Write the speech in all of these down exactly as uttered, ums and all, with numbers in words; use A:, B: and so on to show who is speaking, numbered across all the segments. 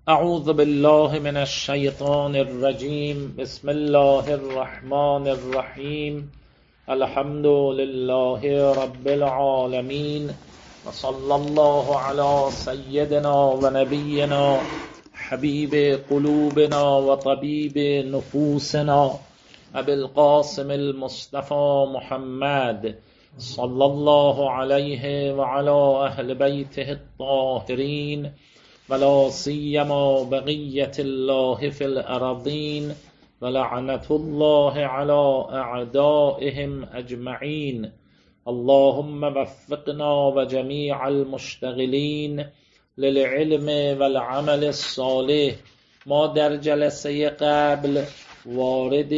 A: اعوذ بالله من الشیطان الرجیم. بسم الله الرحمن الرحیم. الحمد لله رب العالمین و صلی الله علی سیدنا و نبینا حبیب قلوبنا و طبیب نفوسنا ابی القاسم المصطفى محمد صلی الله علیه و علی اهل بیته الطاهرین ولا سیما بقیت الله فی الارضین ولعنة الله علی اعدائهم اجمعین. اللهم وفقنا و جمیع المشتغلین للعلم والعمل الصالح. ما در جلسه قبل وارد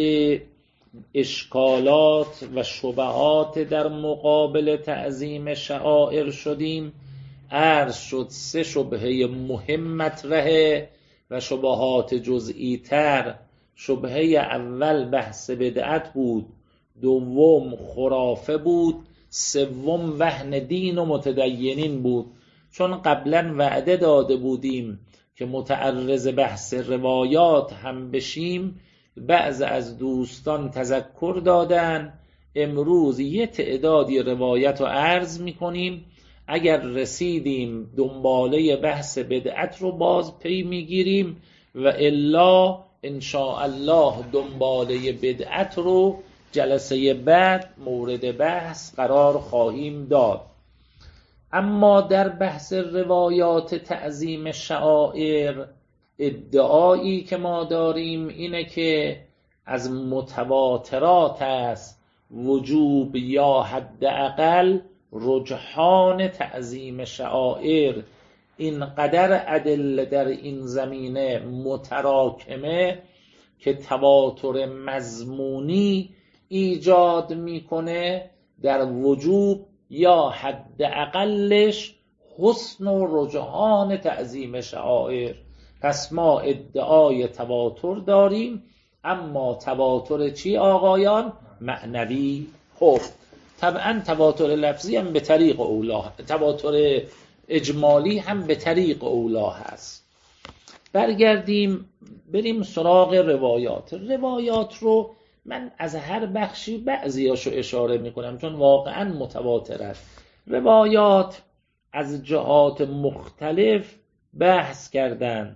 A: اشکالات و شبهات در مقابل تعظیم شعائر شدیم. عرض شد سه شبهه مهم مطرحه و شبهات جزئی تر. شبهه اول بحث بدعت بود، دوم خرافه بود، سوم وهن دین و متدینین بود. چون قبلا وعده داده بودیم که متعرض بحث روایات هم بشیم، بعض از دوستان تذکر دادن. امروز یه تعدادی روایت رو عرض میکنیم، اگر رسیدیم دنباله بحث بدعت رو باز پی میگیریم و الا انشاءالله دنباله بدعت رو جلسه بعد مورد بحث قرار خواهیم داد. اما در بحث روایات تعظیم شعائر، ادعایی که ما داریم اینه که از متواترات است وجوب یا حداقل رجحان تعظیم شعائر. اینقدر ادله در این زمینه متراکمه که تواتر مضمونی ایجاد میکنه در وجوب یا حداقلش حسن و رجحان تعظیم شعائر. پس ما ادعای تواتر داریم، اما تواتر چی آقایان؟ معنوی. خب طبعا تواتر لفظی هم به طریق اولا، تواتر اجمالی هم به طریق اولا هست. برگردیم بریم سراغ روایات. روایات رو من از هر بخشی بعضیاشو اشاره میکنم چون واقعا متواتر است. روایات از جهات مختلف بحث کردن.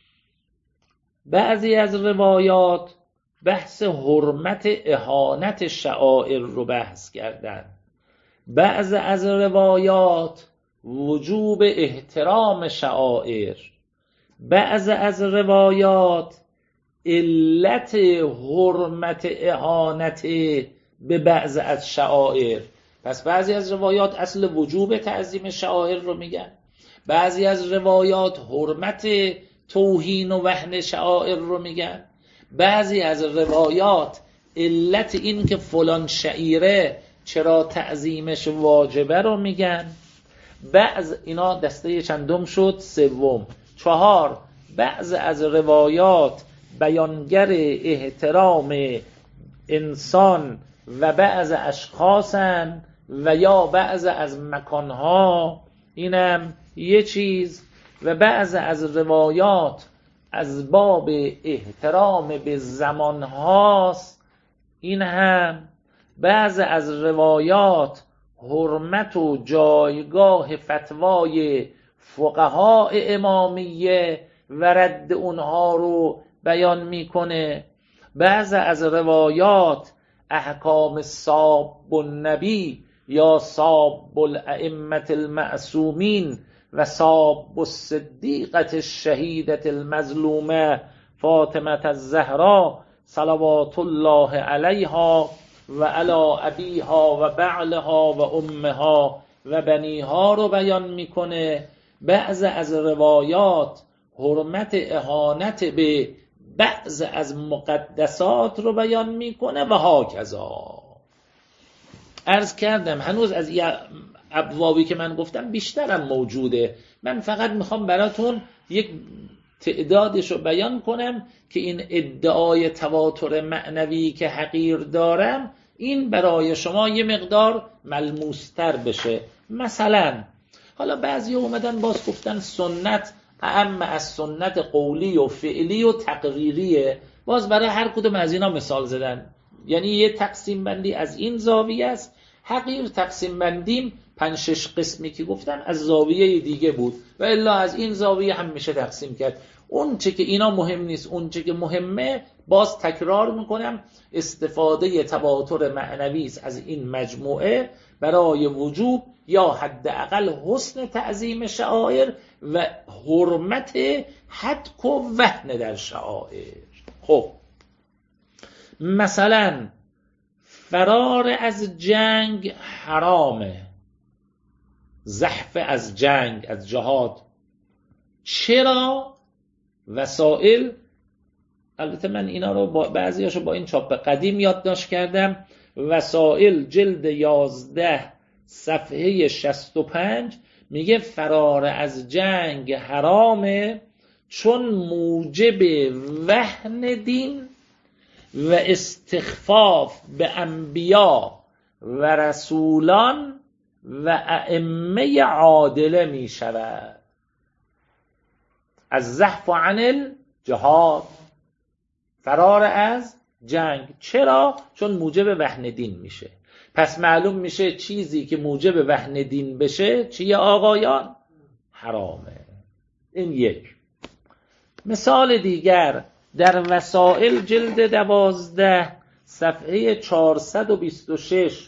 A: بعضی از روایات بحث حرمت اهانت شعائر رو بحث کردن. بعض از روایات وجوب احترام شعائر. بعض از روایات علت حرمت اهانت به بعض از شعائر. پس بعضی از روایات اصل وجوب تعظیم شعائر رو میگن، بعضی از روایات حرمت توهین و وهن شعائر رو میگن، بعضی از روایات علت این که فلان شعیره چرا تعظیمش واجبه رو میگن. بعض اینا دسته چندم شد؟ سوم. چهار، بعض از روایات بیانگر احترام انسان و بعض اشخاصن و یا بعض از مکانها، اینم یه چیز. و بعض از روایات از باب احترام به زمان هاست، این هم. بعض از روایات حرمت و جایگاه فتوای فقها امامیه و رد اونها رو بیان میکنه. بعض از روایات احکام صاب النبی یا صاب الائمه المعصومین و صاب الصدیقه الشهیده المظلومه فاطمه الزهرا صلوات الله علیها و علی ابیها و بعلها و امها و بنیها رو بیان میکنه. بعض از روایات حرمت اهانت به بعض از مقدسات رو بیان میکنه و هاکذا. عرض کردم هنوز از ابوابی که من گفتم بیشترم موجوده. من فقط میخوام براتون یک تعدادش رو بیان کنم که این ادعای تواتر معنوی که حقیر دارم این برای شما یه مقدار ملموستر بشه. مثلا حالا بعضی اومدن باز گفتن سنت اما از سنت قولی و فعلی و تقریریه. باز برای هر کدوم از اینا مثال زدن. یعنی یه تقسیم بندی از این زاویه است. حقیر تقسیم بندیم پنج شش قسمی که گفتم از زاویه دیگه بود و الا از این زاویه هم میشه تقسیم کرد. اون چه که اینا مهم نیست، اون چه که مهمه، باز تکرار میکنم، استفاده تواتر معنوی است از این مجموعه برای وجوب یا حداقل حسن تعظیم شعائر و حرمت حدک و وهن در شعائر. خب مثلا فرار از جنگ حرامه، زحف از جنگ، از جهاد. چرا؟ وسائل، البته من اینا رو با بعضیاشو با این چاپ قدیم یادداشت کردم، وسائل جلد یازده صفحه شصت و پنج میگه فرار از جنگ حرامه چون موجب وهن دین و استخفاف به انبیا و رسولان و ائمه عادله می شود. از زحف عن الجهاد، فرار از جنگ. چرا؟ چون موجب وهن دین میشه. پس معلوم میشه چیزی که موجب وهن دین بشه چیه آقایان؟ حرامه. این یک. مثال دیگر در وسائل جلد دوازده صفحه چهارصد و بیست و شش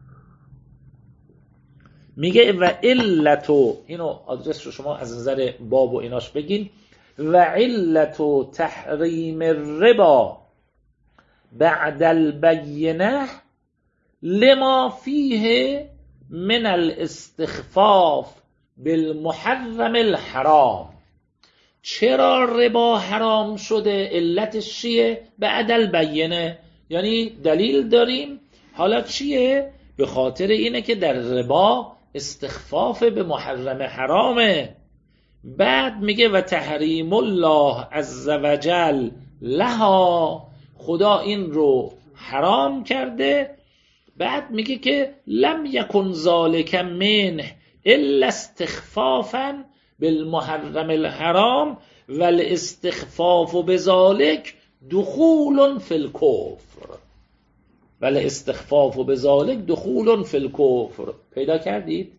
A: میگه و علتو، اینو آدرس رو شما از نظر باب و ایناش بگین، و علتو تحریم الربا بعد البینه لما فیه من الاستخفاف بالمحرم الحرام. چرا ربا حرام شده؟ علتش چیه؟ بعد البینه، یعنی دلیل داریم. حالا چیه؟ به خاطر اینه که در ربا استخفاف به محرم حرامه. بعد میگه و تحریم الله عز وجل لها، خدا این رو حرام کرده. بعد میگه که لم یکن ذالک منه الا استخفافا بالمحرم الحرام والاستخفاف بذالک دخول فی الکفر، والاستخفاف بذالک دخول فی الکفر. پیدا کردید؟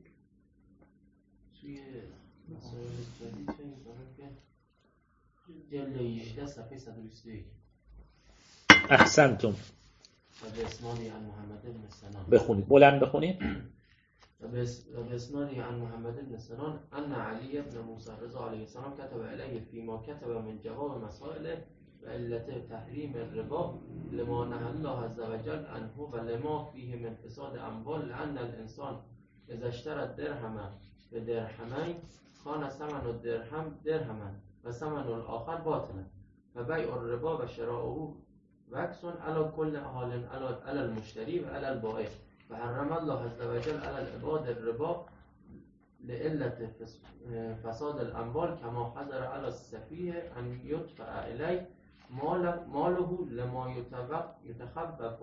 B: جلد هجده صفحه صد و بیست و یک.
A: احسنتم.
B: و به اسنادی عن محمد بن سنان.
A: بخونید، بلند بخونید.
B: و به اسنادی عن محمد بن سنان ان علی بن موسی رضا علیه السلام كتب علیه فيما كتب من جواب مسائل و علت تحریم الربا لما نهى الله عز وجل عنه و لما فيه من فساد اموال لان الانسان اذا اشترى الدرهم بدرهمين كان ثمن الدرهم درهما و ثمن الاخر باطلا و بیع الربا و شراؤه وکسون علی کل حال علی المشتری و علی البائع و حرم الله عز وجل علی العباد الربا لعلت فساد الاموال کما حذر علی السفیه ان یدفع الیه ماله لما یتخفف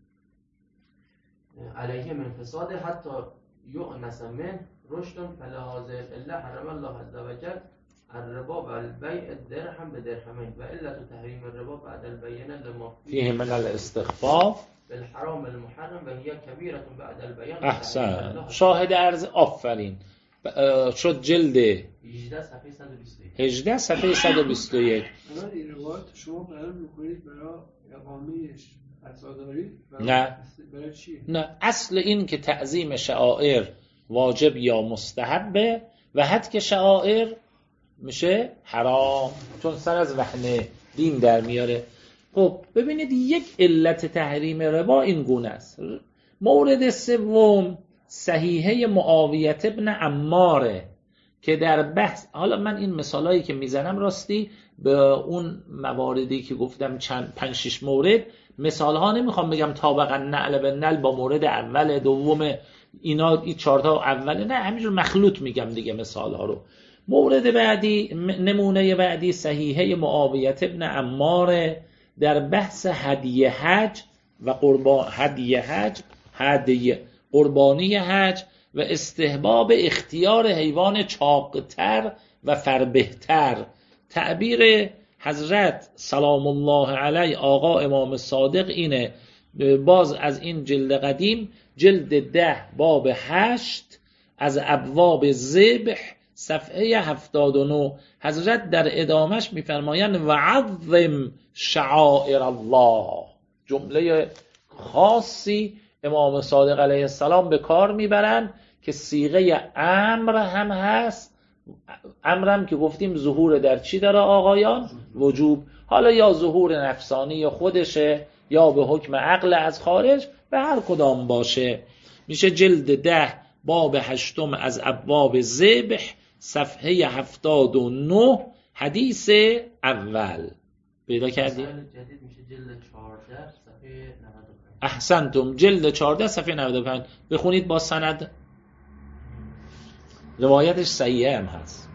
B: علیه من فساد حتی یؤنس من رشد فلهذا الا حرم الله عز وجل الربا و البیع درهم به درهمین و علت تحریم الربا بعد البینه لما
A: فیه من الاستخفاف
B: بالحرام المحرم و هی کبیره بعد البیان.
A: احسن. شاهد عرض، آفرین. شد جلد
B: هجده صفحه صد و بیست و یک.
A: هجده صفحه صد و بیست و یک.
C: الان این روایت شما قرار می‌کنید برای اقامهش عزاداری؟
A: نه.
C: برای چی؟
A: نه، اصل این که تعظیم شعائر واجب یا مستحبه و حد شعائر میشه حرام، چون سر از وهن دین در میاره. خب ببینید یک علت تحریم ربا این گونه است. مورد سوم صحیحه معاویه ابن عماره که در بحث، حالا من این مثالایی که میزنم راستی به اون مواردی که گفتم چند پنج شش مورد مثال ها نمیخوام بگم طابقا نعل به نعل با مورد اول دوم اینا، این چهار تا اوله، نه همینجور مخلوط میگم دیگه مثال ها رو. مورد بعدی، نمونه بعدی صحیحه معاویه ابن عماره در بحث هدیه حج و قربان هدیه حج، هدیه قربانی حج و استحباب اختیار حیوان چاقتر و فربهتر. تعبیر حضرت سلام الله علیه آقا امام صادق اینه. باز از این جلد قدیم، جلد ده باب هشت از ابواب ذبح صفحه هفتاد و نه، حضرت در ادامش میفرمایند و عظم شعائر الله. جمله خاصی امام صادق علیه السلام به کار میبرن که صیغه امر هم هست. امرم که گفتیم ظهور در چی داره آقایان؟ وجوب. حالا یا ظهور نفسانی خودشه یا به حکم عقل از خارج، به هر کدام باشه. میشه جلد ده باب هشتم از ابواب ذبح صفحه هفتاد و نه حدیث اول. پیدا کردیم؟
B: جدید میشه جلد چهارده صفحه نود و پنج.
A: احسنتم، جلد چهارده صفحه نود و پنج. بخونید با سند. روایتش صحیحه هم هست.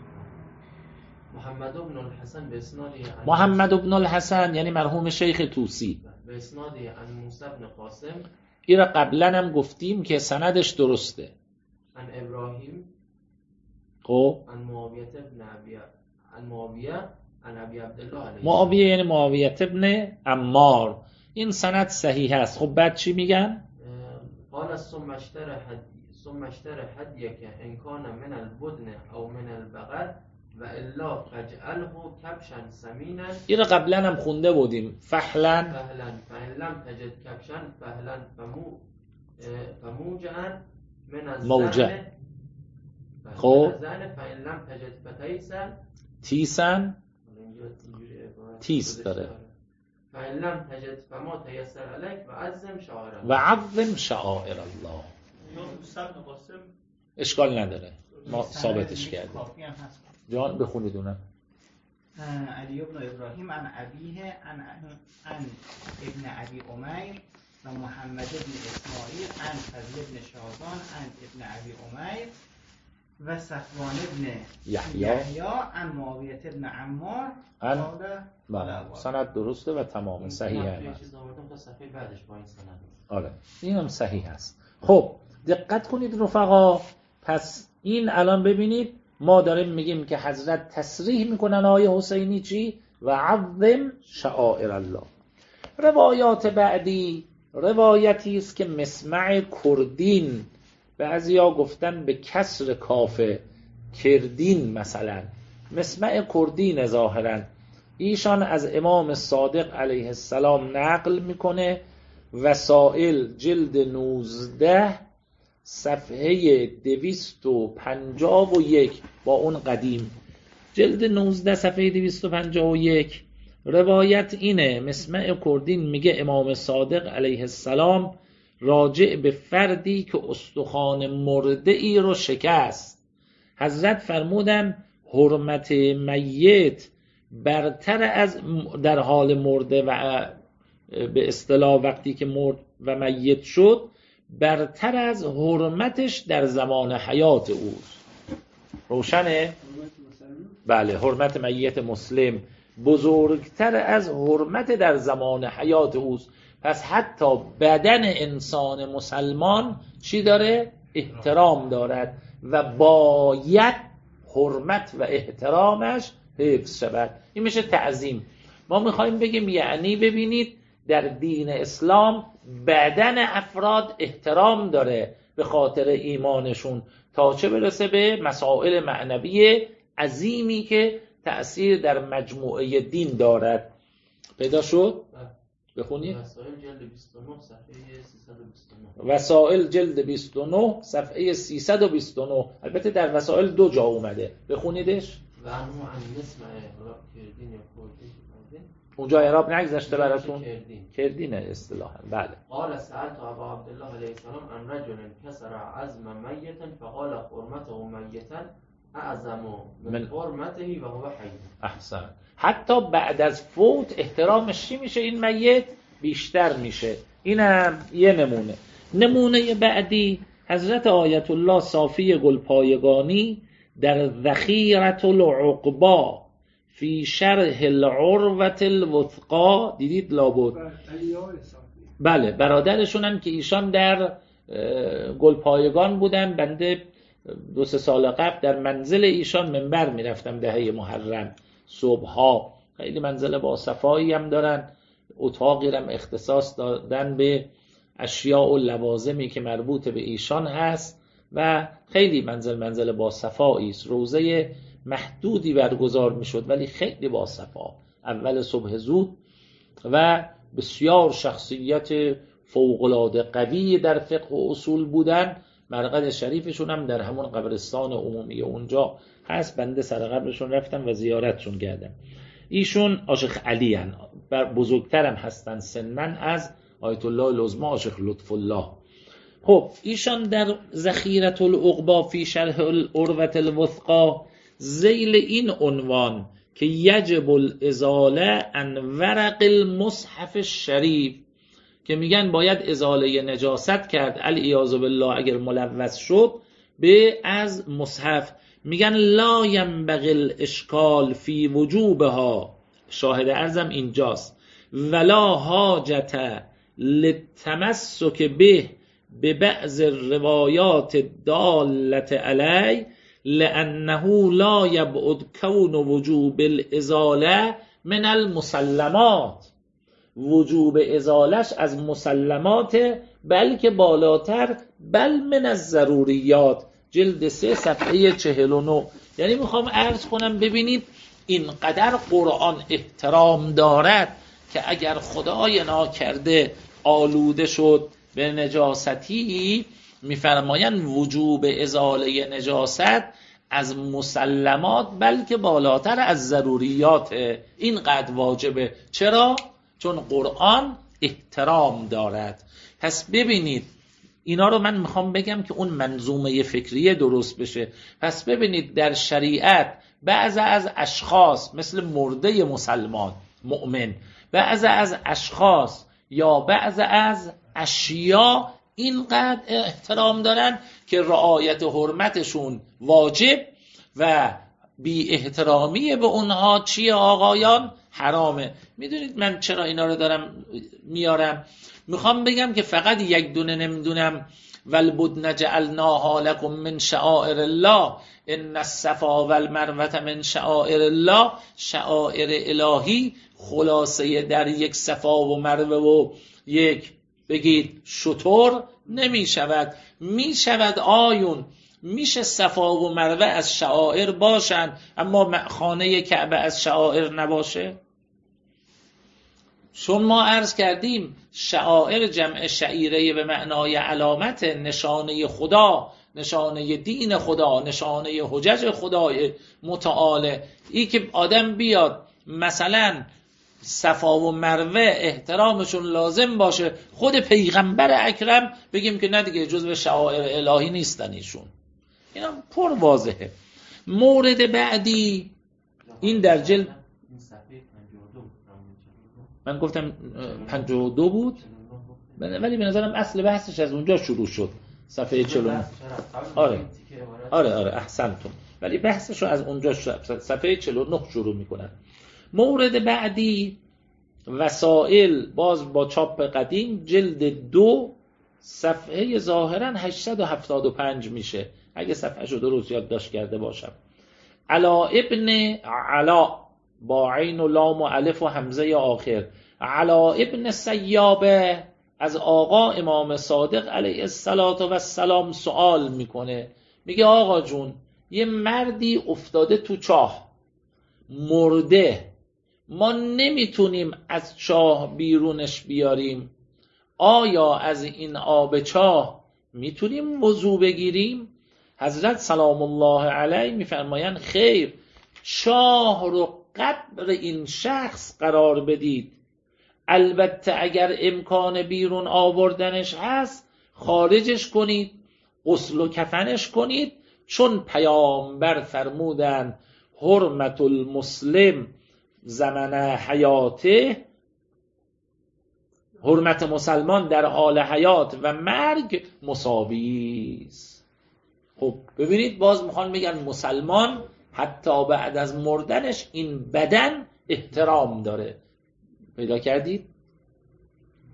B: محمد بن الحسن به اسنادی عن
A: محمد بن الحسن یعنی مرحوم شیخ طوسی،
B: به اسنادی عن موسی بن قاسم،
A: این را قبلا هم گفتیم که سندش درسته.
B: عن ابراهیم،
A: خب
B: عن معاویه بن ابی عن معاویه عن ابی عبدالله علیه
A: معاویه یعنی معاویه ابن عمار. این سند صحیح است. خب بعد چی میگن؟
B: قال ثم اشترى هدي ثم اشترى هديك ان كان من البدن او من البقر و الا فاجعله كبشا سمينا.
A: این را قبلا هم خونده بودیم. فحلا
B: فهلا فان لم تجد كبشا فهلا فمو فموجعا من الزن.
A: موجع. خب
B: الزن فان لم تجد فتيسا
A: تیسن تیس داره.
B: فان لم تجد فما تيسر عليك و عظم شعائر
A: و عظم شعائر الله. اشکال نداره، ما ثابتش کردیم. جان بخونید اونم.
D: علی ابن ابراهیم عن ابیه عن عن ابن ابی امیر و محمد ابن اسماعیل عن فضل ابن شعبان عن ابن ابی امیر و صفوان ابن یحیی عن معاویه ابن عمار.
A: عن بله سند درسته و تمام صحیح است.
B: بعدش با این سند.
A: آره این هم صحیح است. خب دقت کنید رفقا. پس این الان ببینید ما داریم میگیم که حضرت تصریح میکنن آیه حسینی چی؟ و عظم شعائر الله. روایات بعدی روایتی است که مسمع کردین، بعضیا گفتن به کسر کافه کردین، مثلا مسمع کردین ظاهرا ایشان از امام صادق علیه السلام نقل میکنه. وسائل جلد نوزده صفحه دویست و پنجاه و یک با اون قدیم. جلد نوزده صفحه دویست و پنجاه و یک روایت اینه. مسمع کردین میگه امام صادق علیه السلام راجع به فردی که استخوان مرده ای رو شکست، حضرت فرمودن حرمت میت برتر از در حال مرده و به اصطلاح وقتی که مرد و میت شد برتر از حرمتش در زمان حیات اوست. روشنه؟ بله حرمت میت مسلم بزرگتر از حرمت در زمان حیات اوست. پس حتی بدن انسان مسلمان چی داره؟ احترام دارد و باید حرمت و احترامش حفظ شود. این میشه تعظیم. ما میخوایم بگیم یعنی ببینید در دین اسلام بدن افراد احترام داره به خاطر ایمانشون تا چه برسه به مسائل معنوی عظیمی که تأثیر در مجموعه دین دارد. پیدا شد؟ بخونید.
B: وسائل جلد بیست و نه صفحه سیصد و بیست و نه.
A: وسائل جلد بیست و نه صفحه سیصد و بیست و نه. البته در وسائل دو جا اومده. بخونیدش.
B: و انو عن مسمع اعراب کردین یا کردین.
A: اونجا اعراب نگذاشته براتون؟
B: کردین.
A: کردینه اصطلاحا. بله.
B: قال سألت ابا عبدالله علیه السلام عن رجل كسر عظم میتا فقال حرمته میتا اعظم من حرمته و هو حی.
A: احسن. حتی بعد از فوت احترامش چی میشه؟ این میت بیشتر میشه. اینم یه نمونه. نمونه بعدی حضرت آیت الله صافی گلپایگانی در ذخیرة العقبا فی شرح العروة الوثقا دیدید لابد؟ بله برادرشون هم که ایشان در گلپایگان بودن. بنده دو سه سال قبل در منزل ایشان منبر میرفتم دهه محرم صبحها. خیلی منزل با صفایی هم دارن، اتاقی هم اختصاص دادن به اشیاء و لوازمی که مربوط به ایشان هست و خیلی منزل منزل با صفایی است. روزه محدودی برگزار میشد ولی خیلی با صفا، اول صبح زود و بسیار شخصیت فوق‌العاده قوی در فقه و اصول بودن. مرقد شریفشون هم در همون قبرستان عمومی اونجا هست، بنده سر قبرشون رفتم و زیارتشون کردم. ایشون آشیخ علی هن، بزرگترم هستن سنن از آیت الله العظمی آشیخ لطف الله. خب ایشان در ذخیرة العقبا فی شرح العروة الوثقی ذیل این عنوان که یجب الازاله عن ورق المصحف الشریف، که میگن باید ازاله نجاست کرد العیاذ بالله اگر ملوث شد به از مصحف، میگن لا ینبغی الاشکال فی وجوبها، شاهد ارزم اینجاست، ولا حاجت للتمسک به به بعض الروایات الدالة علی لانه لا یبعد کون وجوب الازاله من المسلمات. وجوب ازالش از مسلمات بلکه بالاتر، بل من از ضروریات، جلد سه صفحه چهل و نه. یعنی میخوام عرض کنم ببینید اینقدر قرآن احترام دارد که اگر خدای ناکرده آلوده شد به نجاستی، میفرمایند وجوب ازاله نجاست از مسلمات بلکه بالاتر از ضروریات، اینقدر واجبه. چرا؟ چون قرآن احترام دارد. پس ببینید اینا رو من میخوام بگم که اون منظومه فکریه درست بشه. پس ببینید در شریعت بعض از اشخاص مثل مرده مسلمان مؤمن، بعض از اشخاص یا بعض از اشیا اینقدر احترام دارن که رعایت حرمتشون واجب و بی احترامی به اونها چیه آقایان؟ حرامه. میدونید من چرا اینا رو دارم میارم؟ میخوام بگم که فقط یک دونه نمیدونم والبدن جعلناها لکم من شعائر الله ان الصفا والمروه من شعائر الله، شعائر الهی خلاصه در یک صفا و مروه و یک بگید شطور نمی شود. می شود آیون، میشه صفا و مروه از شعائر باشن اما خانه کعبه از شعائر نباشه؟ چون ما عرض کردیم شعائر جمع شعیره به معنای علامت، نشانه خدا، نشانه دین خدا، نشانه حجج خدای متعال. ای که آدم بیاد مثلا صفا و مروه احترامشون لازم باشه، خود پیغمبر اکرم بگیم که نه دیگه جزو شعائر الهی نیستن ایشون، اینا پر واضحه. مورد بعدی این در جلد من گفتم پنجاه و دو بود ولی به نظرم اصل بحثش از اونجا شروع شد، صفحه چهل و نه. آره آره آره احسنتم، ولی بحثش رو از اونجا صفحه چهل و نه شروع میکنن. مورد بعدی وسائل، باز با چاپ قدیم، جلد دو صفحه ظاهرا هشتصد و هفتاد و پنج میشه اگه صفحه رو درست یادداشت کرده باشم. علا ابن علا با عین و لام و الف و همزه آخر، علا ابن سیابه از آقا امام صادق علیه السلام سوال میکنه، میگه آقا جون یه مردی افتاده تو چاه مرده، ما نمیتونیم از چاه بیرونش بیاریم، آیا از این آب چاه میتونیم وضو بگیریم؟ حضرت سلام الله علیه میفرمایند خیر، چاه رو قبر این شخص قرار بدید، البته اگر امکان بیرون آوردنش هست خارجش کنید، غسل و کفنش کنید، چون پیامبر فرمودن حرمت المسلم زمن حیاته، حرمت مسلمان در حال حیات و مرگ مساوی است. خب ببینید باز میخوان میگن مسلمان حتی بعد از مردنش این بدن احترام داره. پیدا کردید؟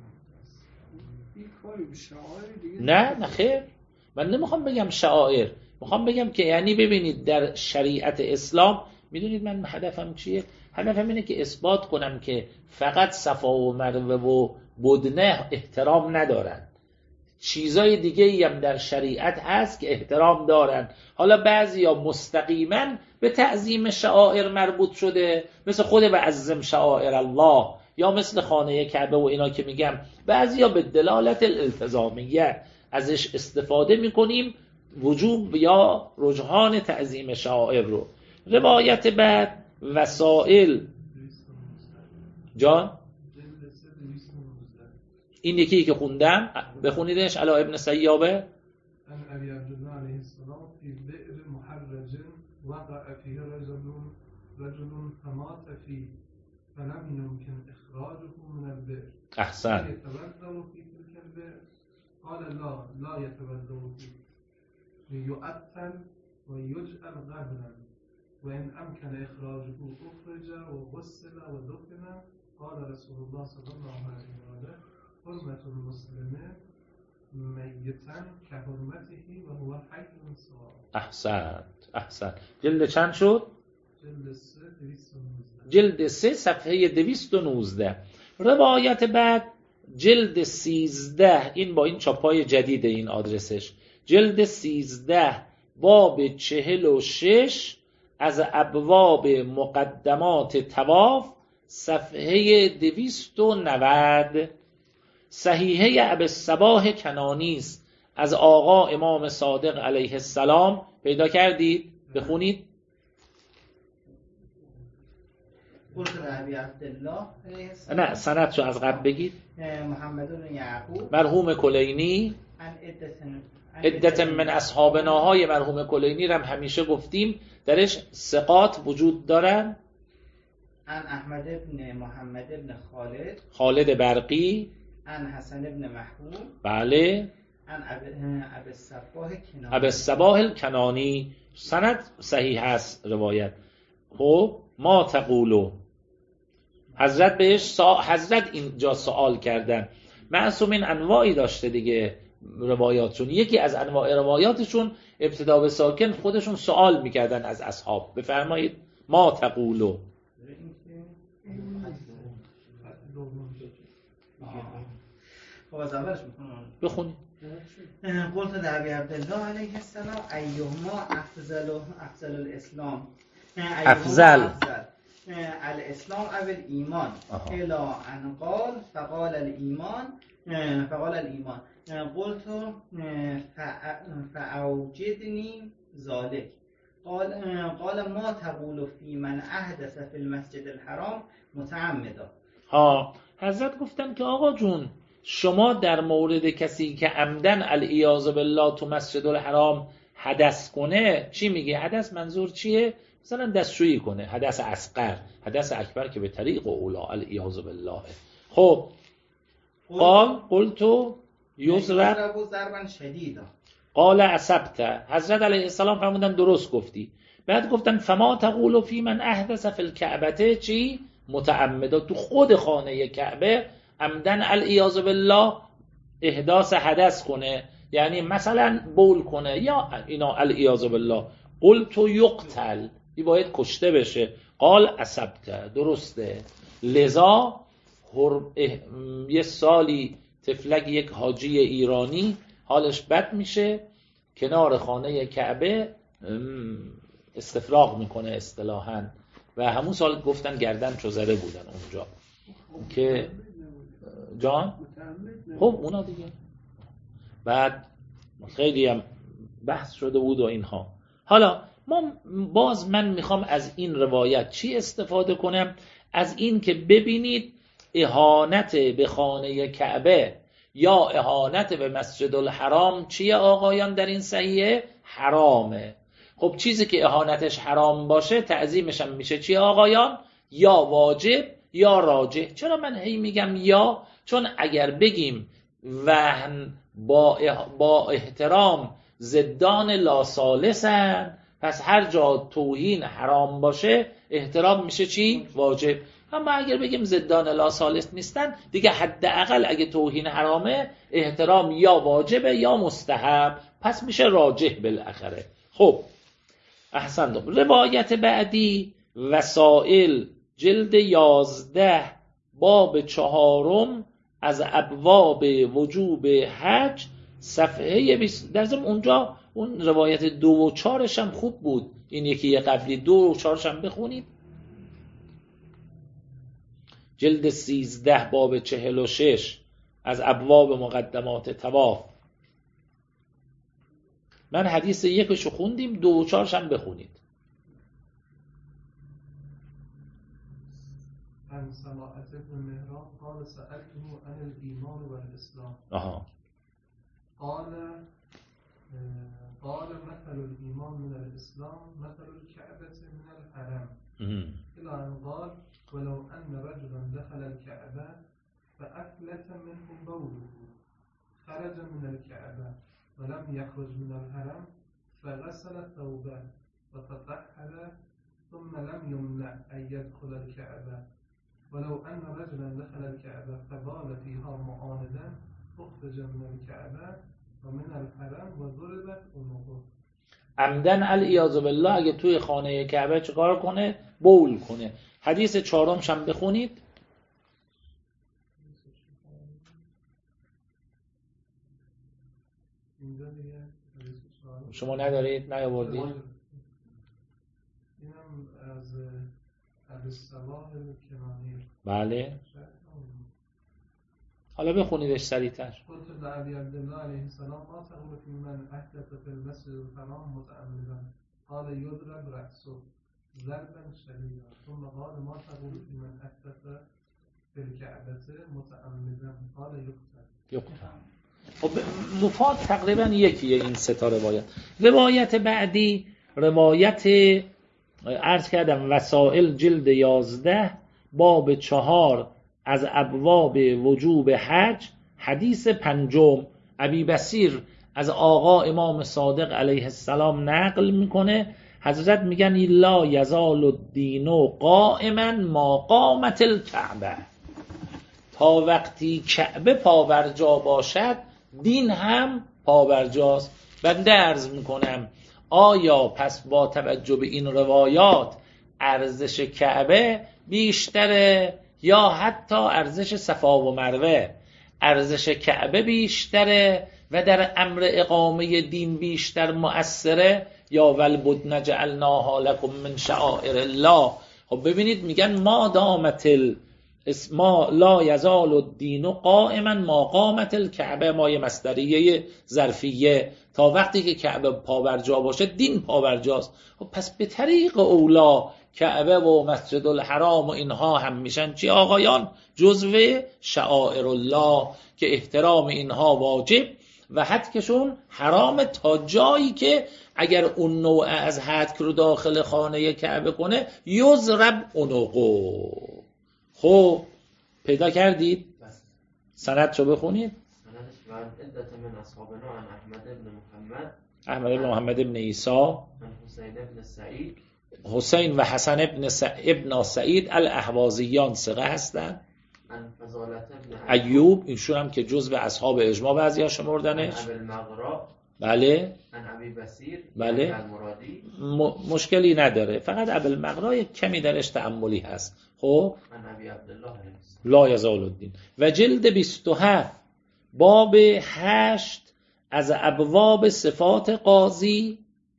C: این کاری به شعائر دیگه
A: نه نه خیر، من نمیخوام بگم شعائر، میخوام بگم که یعنی ببینید در شریعت اسلام، میدونید من هدفم چیه؟ هدفم اینه که اثبات کنم که فقط صفا و مروه و بدنه احترام ندارن، چیزای دیگه ای هم در شریعت هست که احترام دارن. حالا بعضیا مستقیما به تعظیم شعائر مربوط شده، مثل خود بعظم شعائر الله، یا مثل خانه کعبه و اینا که میگم بعضیا به دلالت الالتزامیه ازش استفاده میکنیم، وجوب یا رجحان تعظیم شعائر رو. روایت بعد وسائل جان این یکی که خوندم بخونیدش علی ابن سیابه.
E: ان ابي عبد الله عليه السلام في بئر محرج وقع فيه رجل رجل فمات فيه فلم يمكن اخراجه من البئر.
A: احسن.
E: يتوضا في تلك البئر قال لا لا يتوضا فيه يؤتل ويجعل غبرا وان امكن اخراجه اخرج وغسل ودفن. قال رسول الله صلى الله عليه وسلم حرمة المسلم میتا که حرمته و هو حی سواء.
A: احسنت احسنت. جلد چند شد؟
E: جلد سه دویست و نوزده.
A: جلد سه صفحه دویست و نوزده. روایت بعد جلد سیزده، این با این چاپای جدید این آدرسش، جلد سیزده باب چهل و شش از ابواب مقدمات طواف صفحه دویست و نود. صحیحه ابوالصباح کنانی است از آقا امام صادق علیه السلام. پیدا کردید؟ بخونید.
D: قلت ابی عبدالله علیه السلام.
A: نه سندشو از قبل بگید.
D: محمد بن یعقوب
A: مرحوم کلینی، عدت من اصحابناهای مرحوم کلینی رم همیشه گفتیم درش ثقات وجود دارن.
D: عن احمد بن محمد بن خالد
A: خالد برقی،
D: عن حسن بن محبوب،
A: بله،
D: عن ابی الصباح کنانی.
A: ابی الصباح الکنانی. سند صحیح هست روایت. خب ما تقولو، حضرت بهش سا... حضرت اینجا سوال کردن. معصومین انواعی داشته دیگه روایاتشون. یکی از انواع روایاتشون ابتدا به ساکن خودشون سوال میکردن از اصحاب. بفرمایید ما تقولو.
D: خب از اولش میکنم
A: بخونید.
D: قلت در ابی عبدالله علیه السلام ایهما افضل افضل الاسلام
A: افضل
D: الاسلام او الایمان الی ان قال فقال الایمان فقال الایمان قلت فاوجدنی ذلك قال قال ما تقول فی من احدث فی المسجد الحرام متعمدا.
A: ها حضرت گفتن که آقا جون شما در مورد کسی که عمدن العیاذ بالله تو مسجد الحرام حدث کنه چی میگی؟ حدث منظور چیه؟ مثلا دستشویی کنه، حدث اصغر، حدث اکبر که به طریق اولا العیاذ بالله. خب قال قلتو یضرب
D: ضربا شدیدا
A: قال اصبت. حضرت علیه السلام فرمودن درست گفتی. بعد گفتن فما تقول فی من احدث فی الکعبه چی؟ متعمدا تو خود خانه کعبه عمدن العیاذ بالله احداث حدث کنه، یعنی مثلا بول کنه یا اینا العیاذ بالله. قلت یقتل، این باید کشته بشه. قال اصبت، درسته. لذا یه سالی تفلک یک حاجی ایرانی حالش بد میشه، کنار خانه کعبه استفراغ میکنه اصطلاحاً، و همون سال گفتن گردن چو زده بودن اونجا که جان خب اونا دیگه. بعد خیلی هم بحث شده بود و اینها. حالا ما باز من میخوام از این روایت چی استفاده کنم؟ از این که ببینید اهانت به خانه کعبه یا اهانت به مسجد الحرام چیه آقایان در این صحیحه؟ حرامه. خب چیزی که اهانتش حرام باشه تعظیمش هم میشه چیه آقایان؟ یا واجب یا راجح. چرا من هی میگم یا؟ چون اگر بگیم وهن با, با احترام ضدان لاثالثن، پس هر جا توهین حرام باشه احترام میشه چی؟ واجب. اما اگر بگیم ضدان لاثالث نیستن دیگه حداقل اگه توهین حرامه احترام یا واجبه یا مستحب، پس میشه راجح بالاخره. خب احسنتم. روایت بعدی وسائل جلد یازده باب چهارم از ابواب وجوب حج صفحه بیست. در ضمن اونجا اون روایت دو و چارش هم خوب بود، این یکی یه قبلی دو و چارش هم بخونید. جلد سیزده باب چهل و شش از ابواب مقدمات طواف. من حدیث یکشو خوندیم، دو و چارش هم بخونید.
E: عن سماعة بن مهران قال سألته عن الإيمان والإسلام
A: آها.
E: قال قال مثل الإيمان من الإسلام مثل الكعبة من الحرم إلى أن قال ولو أن رجلا دخل الكعبة فأفلت منه بوله خرج من الكعبة ولم يخرج من الحرم فغسل ثوبه وتطهر ثم لم يمنع أن يدخل الكعبة ولو أن رجلا دخل الكعبة فبال فيها معاندا أخرج من الكعبة ومن الحرم وضربت عنقه.
A: عمدن العیاذ بالله اگه توی خانه کعبه چیکار کنه؟ بول کنه. حدیث چهارم شم بخونید. شما ندارید؟ نیاوردید؟
E: اینم از ابوالصلاح الکنانی.
A: بله. حالا بخونیدش سریعتر.
E: قلت لعبی عبدالله علیه السلام ما تقول فی من احدث فی المسجد الحرام متعمدا قال یضرب رأسه ضربا شدیدا ثم قال ما تقول فی من احدث فی الکعبه متعمدا قال یقتل.
A: یقتل. خب مفاد تقریبا یکیه این سه تا روایت. روایت بعدی روایت عرض کردم وسائل جلد یازده باب چهار از ابواب وجوب حج حدیث پنجم ابی بصیر از آقا امام صادق علیه السلام نقل میکنه. حضرت میگن لا یزال الدین قائما ما قامت الکعبه، تا وقتی کعبه پابرجا باشد دین هم پابرجاست. بنده عرض میکنم آیا پس با توجه به این روایات ارزش کعبه بیشتره یا حتی ارزش صفا و مروه؟ ارزش کعبه بیشتره و در امر اقامه دین بیشتر مؤثره یا والبدن جعلناها لکم من شعائر الله؟ خب ببینید میگن ما دامت ال ما لا یزال الدین قائما ما قامت الکعبه، مای مصدریه ظرفیه، تا وقتی که کعبه پابرجا باشه دین پابرجاست. خب پس به طریق اولا کعبه و مسجد الحرام و اینها هم میشن چی آقایان؟ جزو شعائر الله که احترام اینها واجب و حدکشون حرام تا جایی که اگر اون نوع از حدک رو داخل خانه کعبه کنه یضرب عنقه. خب پیدا کردید؟ سند شو بخونید.
B: سندش و عدت من اصحابنا عن احمد بن محمد
A: احمد بن محمد بن عیسی
B: عن حسین بن سعید
A: حسین و حسن ابن, س... ابن سعید الاهوازیان ثقه هستند.
B: عن فضالت بن
A: ایوب ایشون هم که جزو اصحاب اجماع بعضیا شمردنش.
B: عن ابوالمغرا
A: بله.
B: عن ابی بصیر
A: بله.
B: المرادی
A: م... مشکلی نداره، فقط ابوالمغرا کمی درش تأملی هست. خب
B: عن ابی عبدالله
A: لا یزال الدین و جلد بیست و هفت باب هشت از ابواب صفات قاضی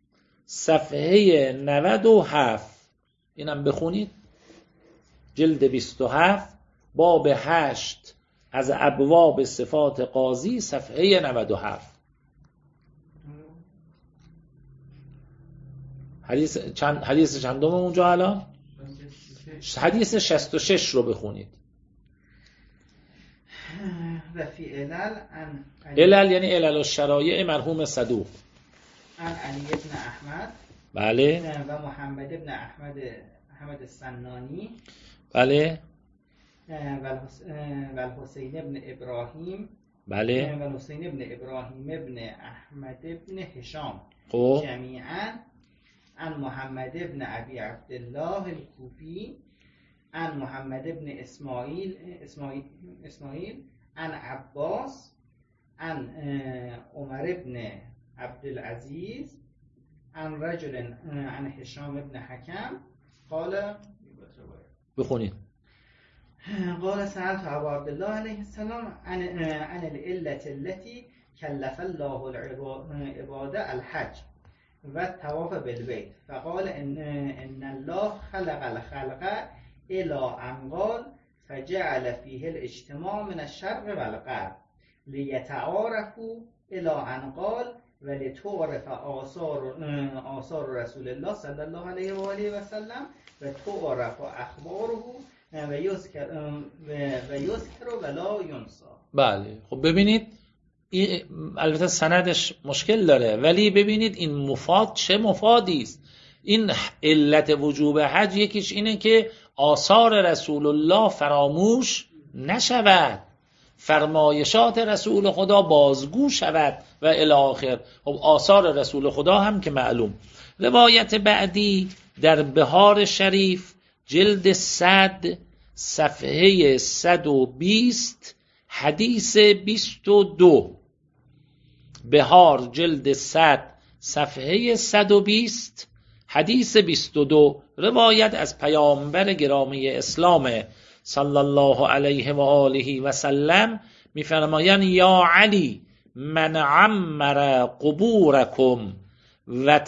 A: صفحه نود و هفت اینم بخونید. جلد بیست و هفت باب هشت از ابواب صفات قاضی صفحه نود و هفت. حدیث چند حدیث چندم اونجا الان؟ حدیث شصت و شش رو بخونید.
D: و فی علل عن
A: علل یعنی علل الشرایع مرحوم صدوق
D: عن علی ابن احمد
A: بله
D: و محمد ابن احمد احمد السنانی
A: بله
D: و الحسین ابن ابراهیم
A: بله
D: و الحسین ابن ابراهیم ابن احمد ابن هشام
A: خب
D: جمیعا عن محمد ابن ابی عبدالله الکوفی عن محمد ابن اسماعیل اسماعیل اسماعیل عن عباس عن عمر ابن عبدالعزیز عن رجل عن هشام بن حكم قال
A: بخونید.
D: قال سألت ابا عبد الله علیه السلام عن عن العلة التي كلف الله العباد الحج والطواف بالبيت فقال ان ان الله خلق الخلق الى ان قال فجعل فيه الاجتماع من الشرق والغرب ليتعارفوا الى ان قال ولتعرف آثار آثار رسول الله صلی الله علیه و آله و سلم و تعرف اخباره و یذکر و یذکر ولا ینسی.
A: بله خب ببینید این البته سندش مشکل داره ولی ببینید این مفاد چه مفادی است. این علت وجوب حج یکیش اینه که آثار رسول الله فراموش نشود، فرمایشات رسول خدا بازگو شود و الی آخر. خب آثار رسول خدا هم که معلوم. روایت بعدی در بهار شریف جلد صد صفحه صد و بیست حدیث بیست و دو. بهار جلد صد صفحه صد و بیست حدیث بیست و دو روایت از پیامبر گرامی اسلام صلی الله علیه و آله و سلم میفرمایند یا علی من عمر قبورکم و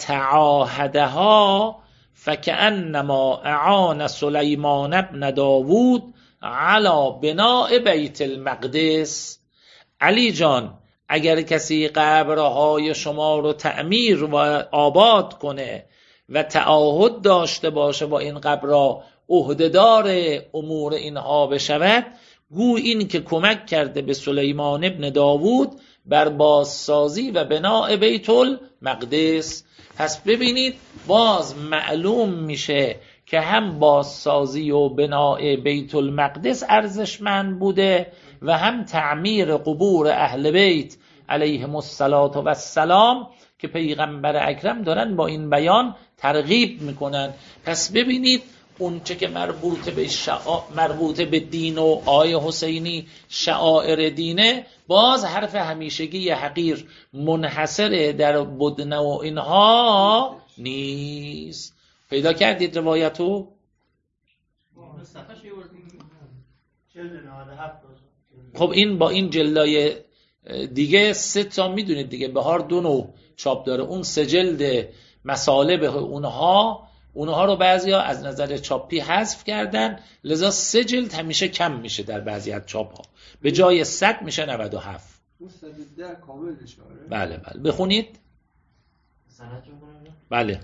A: تعاهدها فکأنما اعان سلیمان ابن داوود علی بناء بیت المقدس. علی جان اگر کسی قبرهای شما رو تعمیر و آباد کنه و تعاهد داشته باشه با این قبرها عهدهدار امور اینها بشود، گو این که کمک کرده به سلیمان ابن داوود بر بازسازی و بناء بیت المقدس. پس ببینید باز معلوم میشه که هم بازسازی و بناء بیت المقدس ارزشمند بوده و هم تعمیر قبور اهل بیت علیهم السلام که پیغمبر اکرم دارن با این بیان ترغیب میکنن. پس ببینید اون چه که مربوط به شعا... مربوط به دین و آیه حسینی شعائر دینه، باز حرف همیشگی حقیر منحصر در بدنه و اینها نیست. پیدا کردید روایتو؟ خب این با این جلدای دیگه سه تا میدونید دیگه، بهار دو نوع چاپ داره. اون سه جلد مصالب اونها اونها رو بعضیا از نظر چاپی حذف کردن، لذا سه جلد همیشه کم میشه در بعضی از چاپ ها، به جای صد میشه نود و هفت.
C: اون صد و ده کامل اشاره.
A: بله بله بخونید.
B: سند رو کنم.
A: بله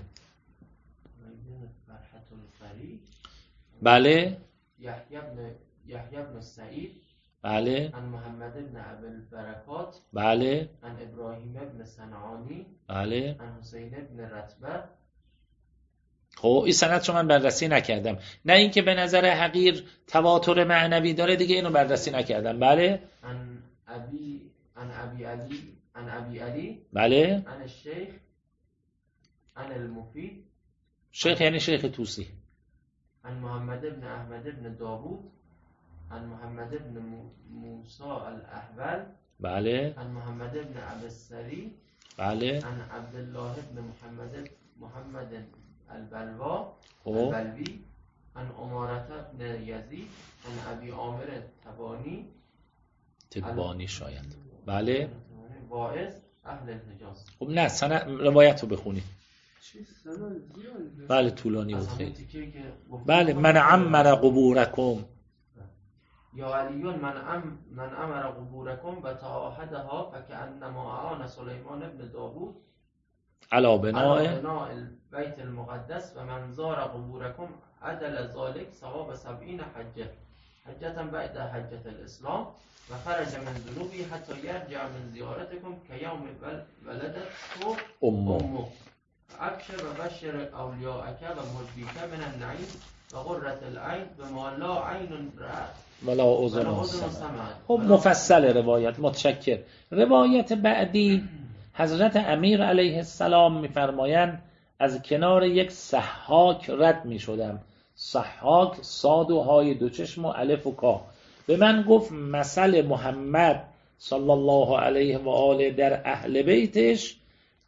B: فرحت الفری.
A: بله
B: یحیی بن یحیی بن سعید.
A: بله
B: عن محمد بن ابی البرکات.
A: بله
B: عن ابراهیم بن صنعانی.
A: بله
B: عن حسین بن رتبه.
A: خب این سند رو من بررسی نکردم، نه اینکه به نظر حقیر تواتر معنوی داره دیگه اینو بررسی نکردم. بله
B: عن ابی عن ابی علی عن ابی علی.
A: بله
B: عن الشیخ عن المفید.
A: شیخ یعنی شیخ توسی.
B: عن محمد بن احمد بن داوود. عن محمد بن موسی الاحول.
A: بله
B: عن محمد بن ابی السری.
A: بله
B: عن عبدالله بن محمد محمد البلوا
A: خب
B: البلوی. عن عمارة بن یزید. عن ابی عامر تبانی
A: تبانی شاید. بله
B: واعظ اهل الحجاز.
A: خب نه سند روایت رو بخونید.
C: چی سند زیاده.
A: بله طولانی بود
B: از همون
A: خیلی.
B: تیکه‌ای که گفتم.
A: بله من عمر قبورکم.
B: یا علیون من ام من امر قبورکم و تعاهدها فکأنما اعان سلیمان ابن داوود
A: علا بناء
B: علی بناء البیت المقدس و من زار قبورکم عدل ذلك ثواب سبعین حجه حجة بعد حجة الاسلام و خرج من ذنوبی حتی یرجع من زیارتکم که یوم ولدته
A: امه.
B: امه ابشر و بشر اولیاءک و مجدیک من النعیم و قرة العین و ما لا عین رأت
A: ولا اذن
B: ولا
A: سمع.
B: اذن سمعت.
A: خب مفصل روایت. متشکر. روایت بعدی حضرت امیر علیه السلام میفرمایند از کنار یک سحاک رد میشدم. سحاک صاد و های دو چشم و الف و کا. به من گفت مثل محمد صلی الله علیه و آله در اهل بیتش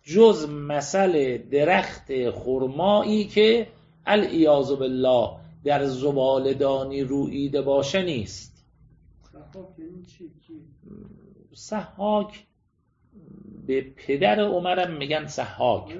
A: جز مثل درخت خرمایی که العیاذ بالله در زبالدانی روییده باشه نیست. سحاک به پدر عمرم میگن سحاک،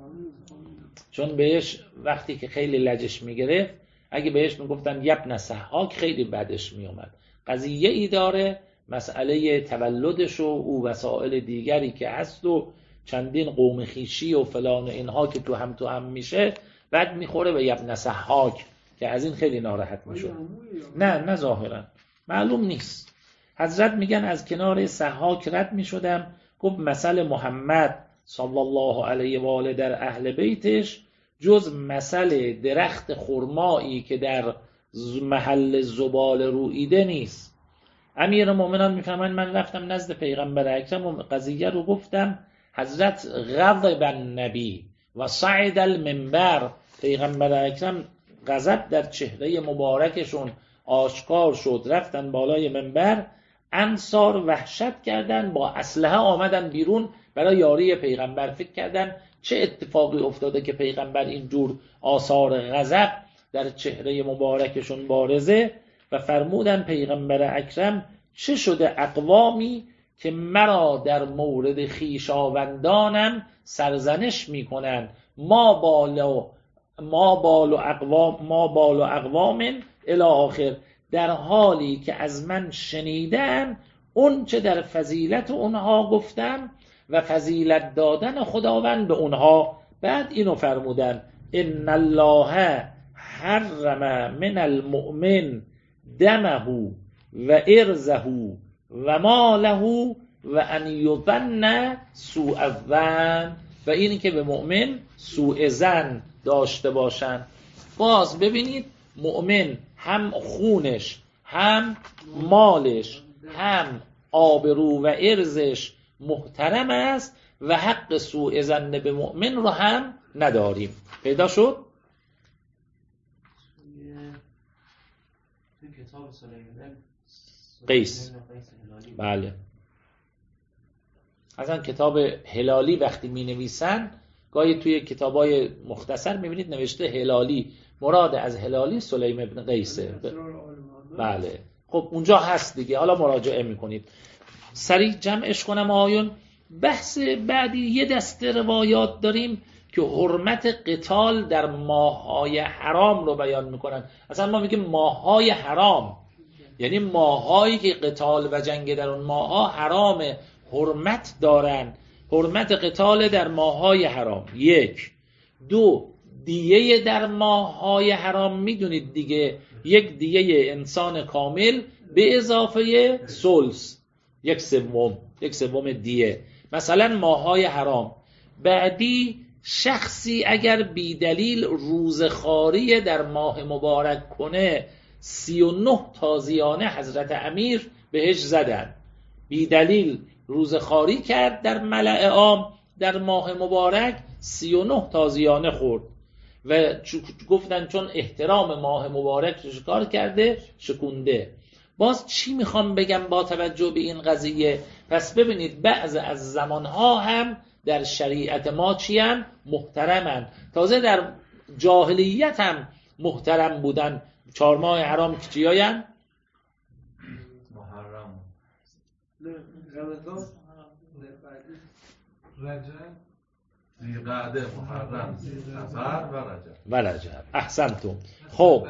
A: چون بهش وقتی که خیلی لجش میگرفت اگه بهش میگفتن یبن سحاک خیلی بدش میومد. قضیه ای داره، مسئله تولدش و او وسائل دیگری که هست و چندین قوم خیشی و فلان و اینها که تو هم تو هم میشه بعد میخوره به یبن سحاک که از این خیلی ناراحت میشه. نه نه ظاهرا معلوم نیست. حضرت میگن از کنار سحاک رد میشدم، گفت مثل محمد صلی الله علیه و آله در اهل بیتش جز مثل درخت خرمایی که در محل زبال روییده نیست. امیر مومنان میفهمن من رفتم نزد پیغمبر اکرم و قضیه رو گفتم، حضرت غضب النبی و صعد المنبر، پیغمبر اکرم غضب در چهره مبارکشون آشکار شد، رفتن بالای منبر، انصار وحشت کردن، با اسلحه آمدن بیرون برای یاری پیغمبر. فکر کردن چه اتفاقی افتاده که پیغمبر اینجور آثار غضب در چهره مبارکشون بارزه و فرمودن پیغمبر اکرم چه شده اقوامی که مرا در مورد خویشاوندانم سرزنش میکنن، ما بالو ما بالو اقوام ما بالو اقوام الی آخر، در حالی که از من شنیدن اون چه در فضیلت اونها گفتم و فضیلت دادن خداوند به اونها. بعد اینو فرمودن ان الله حرم من المؤمن دمه و ارزه و ماله و ان یظن سوء الظن، و اینی که به مؤمن سوء ظن داشته باشن. باز ببینید مؤمن هم خونش هم مالش هم آبرو و ارزش محترم است و حق سوء ظن به مؤمن رو هم نداریم. پیدا شد؟
B: کتاب سلیمان
A: قیس، بله. اصلا کتاب هلالی وقتی می نویسن گاهی توی کتابای مختصر می بینید نوشته هلالی، مراد از هلالی سلیم ابن قیسه. بله خب اونجا هست دیگه، حالا مراجعه می کنید. سریع جمعش کنم آیون. بحث بعدی یه دسته روایات داریم که حرمت قتال در ماه‌های حرام رو بیان میکنن. اصلا ما میگیم ماه‌های حرام یعنی ماه‌هایی که قتال و جنگ در اون ماه‌ها حرامه، حرمت دارن. حرمت قتال در ماه‌های حرام یک. دو، دیه در ماه‌های حرام میدونید دیگه، یک دیه انسان کامل به اضافه ثلث، یک سوم یک سوم دیه، مثلا ماه‌های حرام. بعدی شخصی اگر بی دلیل روزخواری در ماه مبارک کنه، سی و نه تازیانه حضرت امیر بهش زدن. بی دلیل روزخواری کرد در ملأ عام در ماه مبارک، سی و نه تازیانه خورد و گفتن چون احترام ماه مبارک رو شکار کرده شکونده. باز چی میخوام بگم با توجه به این قضیه؟ پس ببینید بعض از زمانها هم در شریعت ما چی هم؟ محترمن. تازه در جاهلیت هم محترم بودن. چهار ماه حرام که چی هاین؟
E: محرم، رمضان، رجب، ذی‌قعده، محرم، سفر و رجب
A: و رجب. احسنتم. خب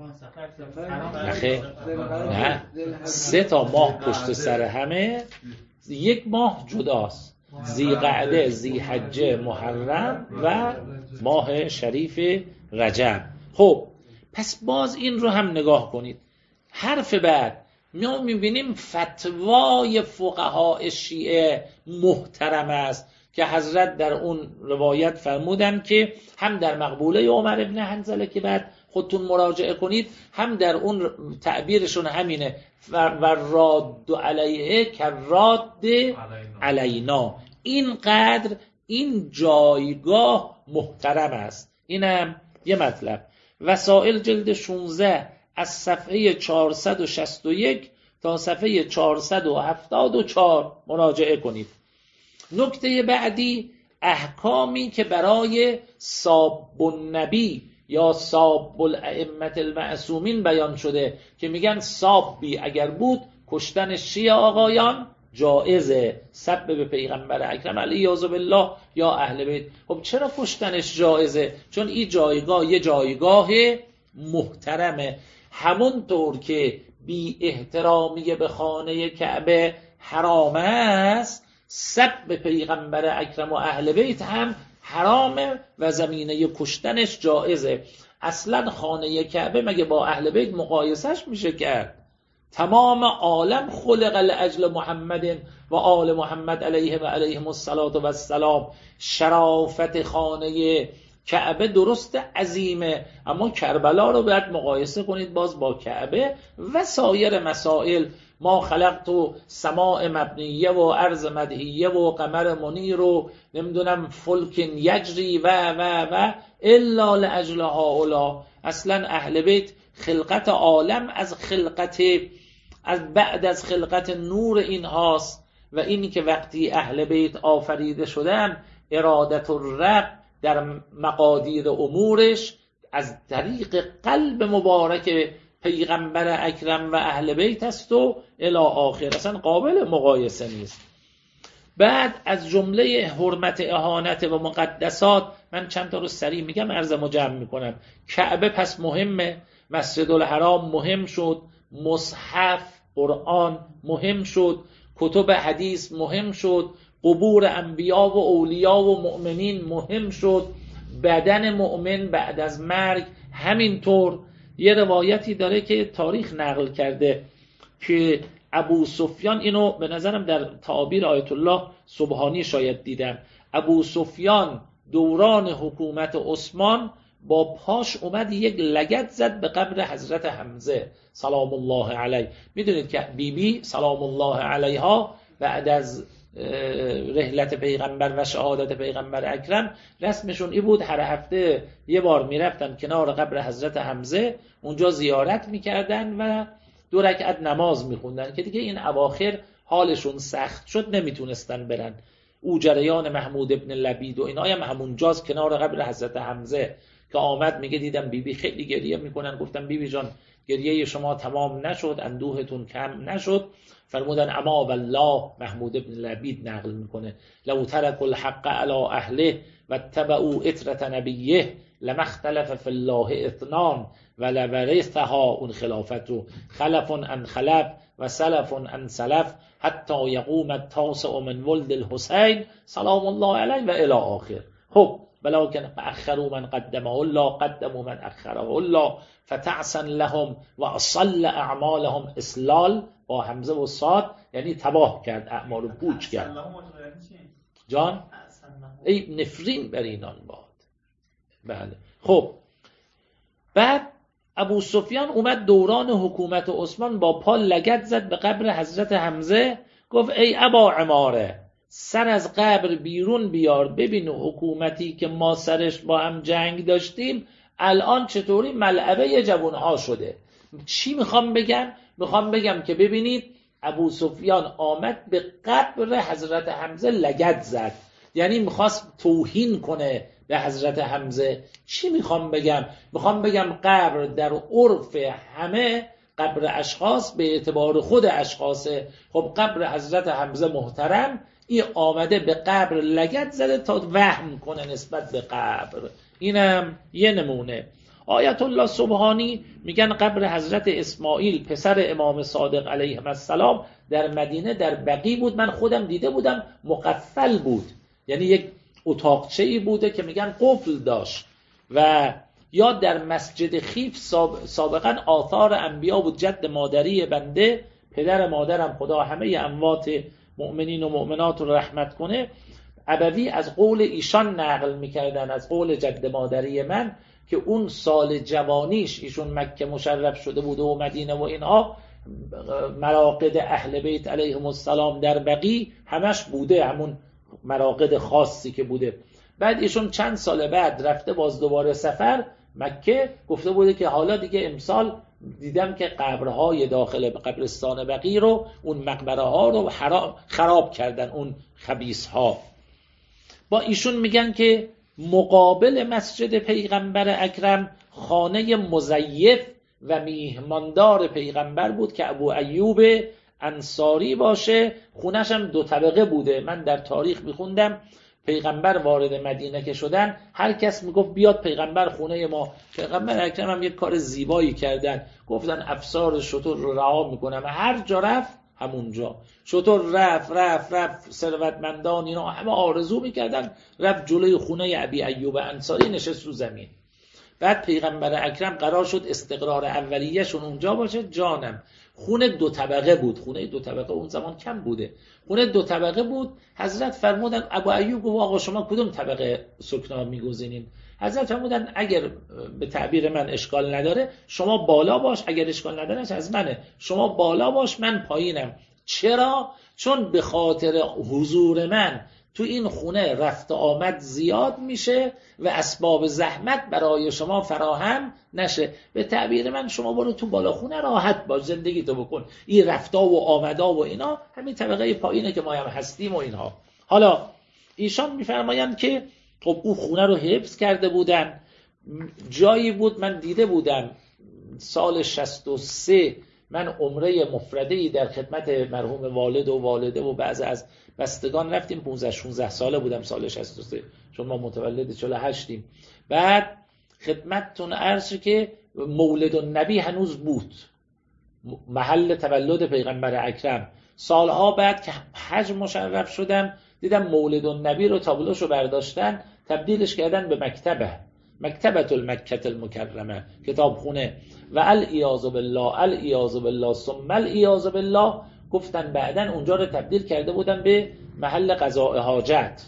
A: نخه نه سه تا ماه پشت سر همه، یک ماه جداست، ذی‌قعده، ذی‌حجه، محرم و ماه شریف رجب. خب پس باز این رو هم نگاه کنید. حرف بعد ما میبینیم فتوای فقهای شیعه محترم است که حضرت در اون روایت فرمودن که هم در مقبوله عمر ابن حنظله که بعد خودتون مراجعه کنید، هم در اون تعبیرشون همینه و راد علیه کراد علینا. اینقدر این جایگاه محترم است. اینم یه مطلب. وسائل جلد شانزده از صفحه چهارصد و شصت و یک تا صفحه چهارصد و هفتاد و چهار مراجعه کنید. نکته بعدی احکامی که برای ساب النبی یا ساب الائمه المعصومین بیان شده که میگن سابی اگر بود کشتن شیعه آقایان جائزه، سب به پیغمبر اکرم علیه بالله یا اهل بیت. خب چرا کشتنش جائزه؟ چون این جایگاه یه جایگاه محترمه. همونطور که بی احترامی به خانه کعبه حرام است، سب به پیغمبر اکرم و اهل بیت هم حرامه و زمینه کشتنش جائزه. اصلا خانه کعبه مگه با اهل بیت مقایسش میشه کرد؟ تمام عالم خلق لاجل محمد و آل محمد علیه و علیهم الصلاة و السلام. شرافت خانه کعبه درست عظیمه، اما کربلا رو باید مقایسه کنید باز با کعبه و سایر مسائل. ما خلقت سماع مبنیه و ارض مدهیه و قمر منیر و نمیدونم فلک یجری و و و الا لاجل هؤلاء. اصلا اهل بیت خلقت عالم از خلقت از بعد از خلقت نور این هاست و اینی که وقتی اهل بیت آفریده شدن ارادت الرب در مقادیر امورش از طریق قلب مبارک پیغمبر اکرم و اهل بیت است و الی آخر، اصلا قابل مقایسه نیست. بعد از جمله حرمت اهانت و مقدسات من چند تا رو سریع میگم عرضمو جمع میکنم. کعبه پس مهمه، مسجد الحرام مهم شد، مصحف قرآن مهم شد، کتب حدیث مهم شد، قبور انبیا و اولیا و مؤمنین مهم شد، بدن مؤمن بعد از مرگ همینطور. یه روایتی داره که تاریخ نقل کرده که ابو سفیان، اینو به نظرم در تعابیر آیت الله سبحانی شاید دیدم، ابو سفیان دوران حکومت عثمان با پاش اومد یک لگد زد به قبر حضرت حمزه سلام الله علیه. میدونید که بی بی سلام الله علیها بعد از رحلت پیغمبر و شهادت پیغمبر اکرم رسمشون ای بود هر هفته یه بار میرفتن کنار قبر حضرت حمزه، اونجا زیارت میکردن و دو رکعت نماز میخوندن که دیگه این اواخر حالشون سخت شد نمیتونستن برن. او جریان محمود ابن لبید و اینا هم همونجاست کنار قبر حضرت حمزه که آمد میگه دیدم بیبی بی خیلی گریه میکنن. گفتم بیبی بی جان گریه شما تمام نشد، اندوهتون کم نشد. فرمودن اما والله، محمود ابن لبید نقل میکنه، لو ترک الحق علی اهله و اتبعوا اطرت نبیه لما اختلف فی الله اثنان و لورثها اون خلافتو خلف عن خلف و سلف عن سلف حتی یقوم التاسع من ولد الحسین سلام الله علیه و الی آخر. خب ولكن اخروا من قدمه الله قدموا من اخره الله فتعسا لهم و اصل اعمالهم اسلال با حمزه و صاد، یعنی تباه کرد، اعمال رو پوچ کرد. جان ای نفرین بر اینان باد. بله. خب بعد ابو سفیان اومد دوران حکومت عثمان با پا لگد زد به قبر حضرت حمزه، گفت ای ابا عماره سر از قبر بیرون بیار ببین حکومتی که ما سرش با هم جنگ داشتیم الان چطوری ملعبه جوانها شده. چی میخوام بگم؟ میخوام بگم که ببینید ابو سفیان آمد به قبر حضرت حمزه لگد زد، یعنی میخواست توهین کنه به حضرت حمزه. چی میخوام بگم؟ میخوام بگم قبر در عرف همه قبر اشخاص به اعتبار خود اشخاصه. خب قبر حضرت حمزه محترم، این آمده به قبر لگد زده تا وهم کنه نسبت به قبر. اینم یه نمونه. آیت الله سبحانی میگن قبر حضرت اسماعیل پسر امام صادق علیه السلام در مدینه در بقیع بود. من خودم دیده بودم، مقفل بود، یعنی یک اتاقچه‌ای بوده که میگن قفل داشت. و یا در مسجد خیف سابقا آثار انبیا بود. جد مادری بنده، پدر مادرم خدا همه اموات مؤمنین و مؤمنات رو رحمت کنه، ابوی از قول ایشان نقل میکردن، از قول جد مادری من، که اون سال جوانیش ایشون مکه مشرف شده بوده و مدینه و اینها، مراقد اهل بیت علیهم السلام در بقیع همش بوده، همون مراقد خاصی که بوده. بعد ایشون چند سال بعد رفته باز دوباره سفر مکه، گفته بوده که حالا دیگه امسال دیدم که قبرهای داخل قبرستان بقیع رو، اون مقبره ها رو خراب کردن اون خبیث ها. با ایشون میگن که مقابل مسجد پیغمبر اکرم خانه مزیف و میهماندار پیغمبر بود که ابو ایوب انصاری باشه. خونش هم دو طبقه بوده. من در تاریخ میخوندم پیغمبر وارد مدینه که شدن هر کس میگفت بیاد پیغمبر خونه ما. پیغمبر اکرم هم یک کار زیبایی کردن، گفتن افسار شتر رو رها میکنم، هر جا رفت همونجا شتر رفت رفت رفت ثروتمندان اینا همه آرزو میکردن، رفت جلوی خونه ابی ایوب انصاری نشست رو زمین. بعد پیغمبر اکرم قرار شد استقرار اولیه‌شون اونجا باشه. جانم خونه دو طبقه بود، خونه دو طبقه اون زمان کم بوده، خونه دو طبقه بود. حضرت فرمودن ابو ایوب گفت آقا شما کدوم طبقه سکنا میگزینین؟ حضرت فرمودن اگر به تعبیر من اشکال نداره شما بالا باش، اگر اشکال نداره از منه، شما بالا باش من پایینم. چرا؟ چون به خاطر حضور من تو این خونه رفت آمد زیاد میشه و اسباب زحمت برای شما فراهم نشه. به تعبیر من شما برو تو بالا خونه راحت باش، زندگی تو بکن، این رفتا و آمدا و اینا همین طبقه پایینه که ما هم هستیم و اینها. حالا ایشان میفرمایند که خب او خونه رو حفظ کرده بودن. جایی بود من دیده بودم سال شصت و سه من عمره مفرده‌ای در خدمت مرحوم والد و والده و بعضی از بستگان رفتیم. پانزده شانزده ساله بودم سال شصت و سه، چون ما متولد چهل و هشتیم. بعد خدمتتون عرض که مولد النبی هنوز بود، محل تولد پیغمبر اکرم. سالها بعد که حج مشرف شدم دیدم مولد النبی رو تابلوشو برداشتن تبدیلش کردن به مکتبه، مکتبة المکة المکرمه، کتابخونه. و العیاذ بالله العیاذ بالله ثم العیاذ بالله گفتن بعدن اونجا رو تبدیل کرده بودن به محل قضاء حاجت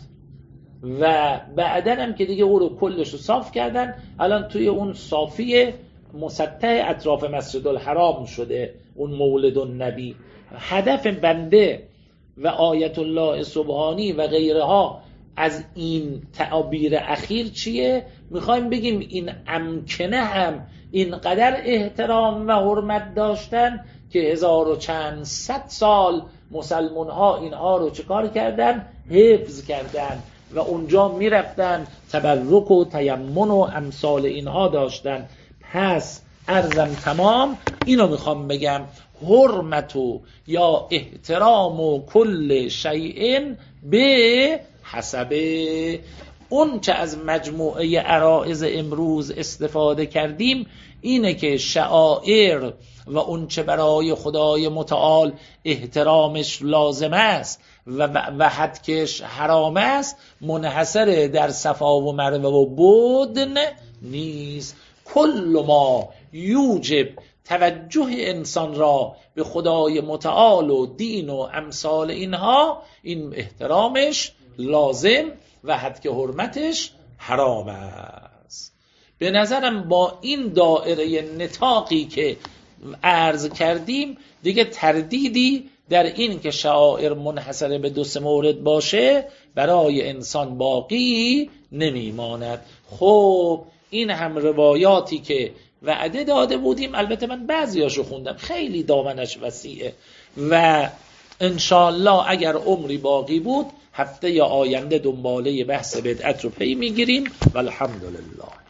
A: و بعدن هم که دیگه او رو کلش رو صاف کردن. الان توی اون صافی مسطح اطراف مسجد الحرام شده اون مولد النبی. هدف بنده و آیت الله سبحانی و غیرها از این تعابیر اخیر چیه؟ میخوایم بگیم این امکنه هم اینقدر احترام و حرمت داشتن که هزار و چند صد سال مسلمان ها اینها رو چکار کردن؟ حفظ کردن و اونجا میرفتن تبرک و تیمن و امثال اینها داشتن. پس عرضم تمام. اینو میخوام بگم حرمت و یا احترام و کل شیء به حسبه. اون چه از مجموعه عرائض امروز استفاده کردیم اینه که شعائر و اون چه برای خدای متعال احترامش لازم است و و حدکش حرام است منحصر در صفا و مروه و بدن نیست. کل ما یوجب توجه انسان را به خدای متعال و دین و امثال اینها این احترامش لازم و حد که حرمتش حرام است. به نظرم با این دائره نطاقی که عرض کردیم دیگه تردیدی در این که شعائر منحصر به دو سه مورد باشه برای انسان باقی نمیماند. خب این هم روایاتی که وعده داده بودیم، البته من بعضیاشو خوندم، خیلی دامنش وسیعه و انشاءالله اگر عمری باقی بود هفته یا آینده دنباله بحث بدعت رو پی میگیریم و الحمدلله.